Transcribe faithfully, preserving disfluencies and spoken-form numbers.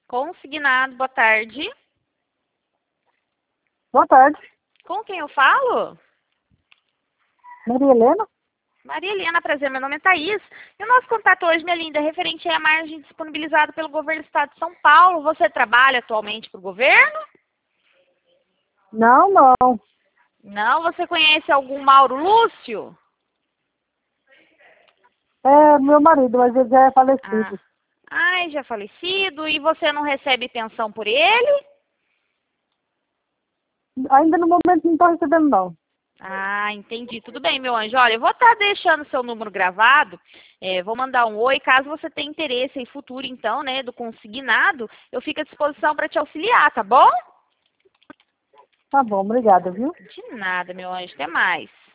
Consignado, boa tarde. Boa tarde. Com quem eu falo? Maria Helena? Maria Helena, prazer, meu nome é Thaís. E o nosso contato hoje, minha linda, é referente à margem disponibilizada pelo governo do estado de São Paulo. Você trabalha atualmente para o governo? Não, não. Não? Você conhece algum Mauro Lúcio? É meu marido, mas ele já é Ah. falecido. Ai, já falecido. E você não recebe pensão por ele? Ainda no momento não estou recebendo, não. Ah, entendi. Tudo bem, meu anjo. Olha, eu vou estar deixando seu número gravado. É, vou mandar um oi. Caso você tenha interesse em futuro, então, né, do consignado, eu fico à disposição para te auxiliar, tá bom? Tá bom, obrigada, viu? De nada, meu anjo. Até mais.